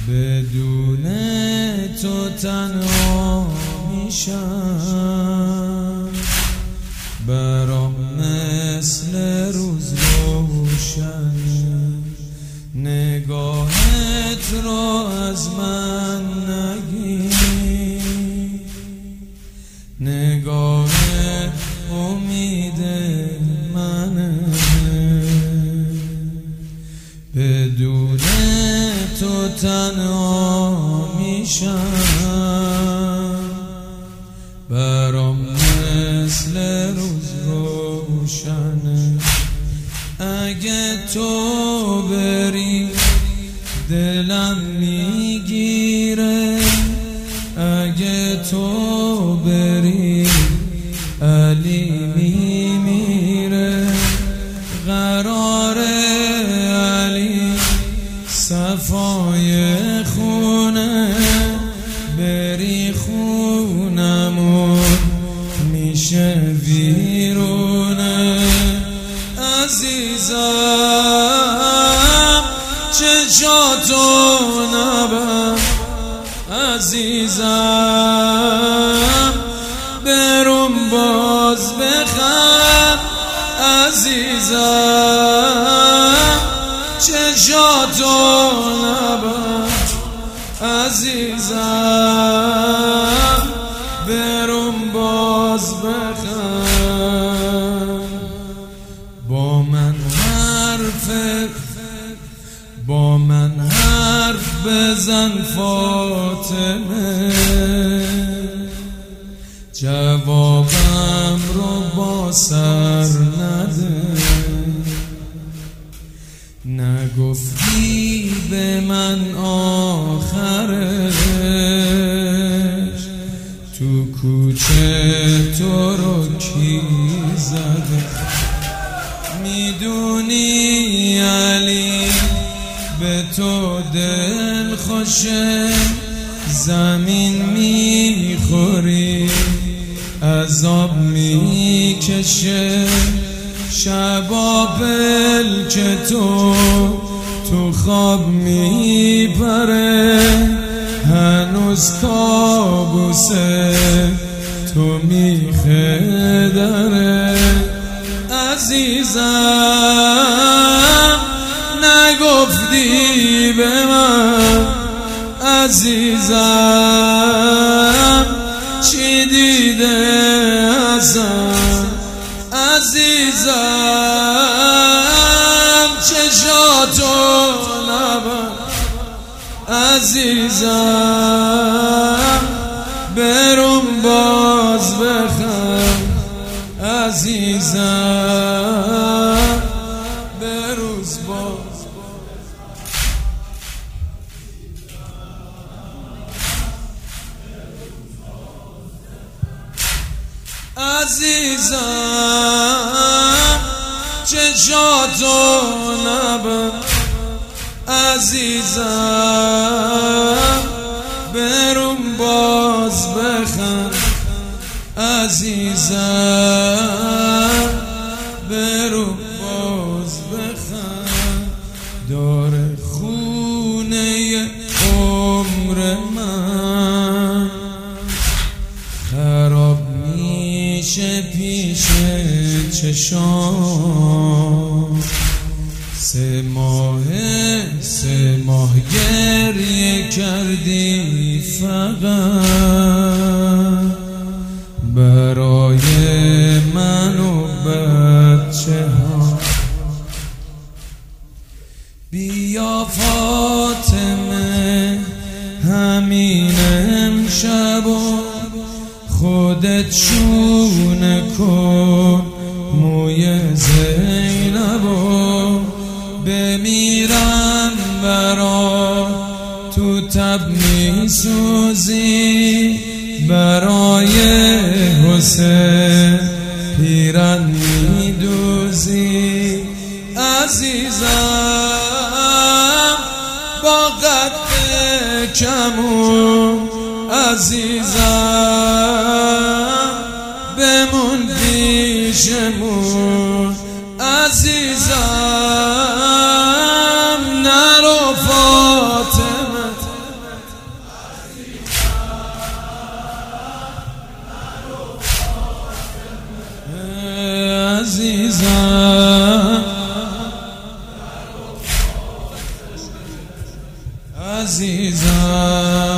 بدون تو تنها میشم، برام مثل روز روشنه. نگاهت رو از من نگیر، نگاهت امید منه. بدون تو تنها میشم، برام مثل روز روشنه. اگه تو بری دلم میگیره، اگه تو بری علی میمیره. قراره علی صفای خونه، بری خونمون میشه ویرونه. عزیزم چشاتو نبند، عزیزم برون باز بخند. عزیزم چشاتو نبند، عزیزم برون باز بخند. با من حرف بزن فاطمه، جوابم رو با سر نده. نگفتی به من آخرش، تو کوچه تو رو کی زده؟ میدونی علی به تو دل خوشه، زمین میخوری عذاب میکشه. شبا که تو خواب میپره، هنوز کابوسه تو میخدره. عزیزم نگفتی به من، عزیزم چی دیده ازم؟ عزیزم چشاتو نبند، عزیزم برون باز بخند. عزیزم بروز باز. عزیزم چشاتو نبند، عزیزم برون باز بخند. عزیزم برون باز بخند. داره خونه عمر من خراب میشه پیش چشام. 3 ماه گریه کردی فقط برای من و بچه ها. بیا فاطمه همین امشبا، خودت شونه کن موی زینبا. بمیرم برا تو تب میسوزی، برای حسین پیرن میدوزی. عزیزم با قد کمون، عزیزم بمون پیشمون. عزیزم نرو فاطمه، عزیزم عزیزم